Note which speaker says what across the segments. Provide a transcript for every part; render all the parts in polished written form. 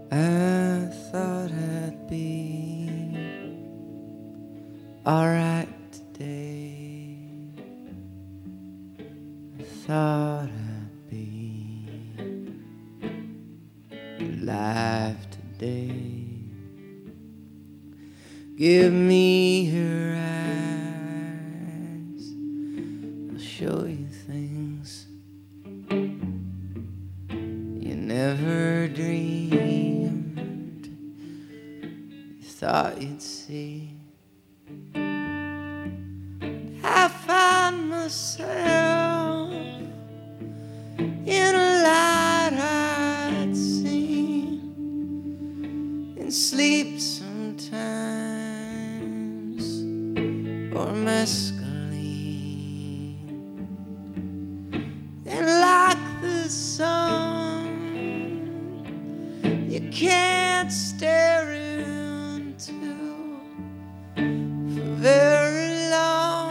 Speaker 1: I thought I'd be alright today. I thought I'd be alive today. Give me your eyes, I'll show you things you never dreamed you thought you'd see. I found myself in a light I'd seen in sleep sometimes, or mescaline. And like the sun, you can't stare into for very long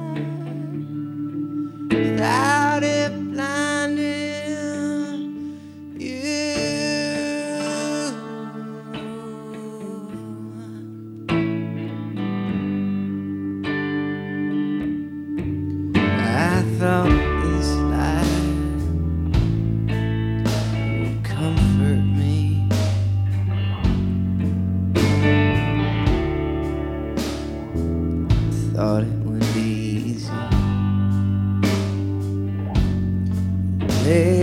Speaker 1: without it blinding you. I thought this life would comfort me. Thought it would be easy.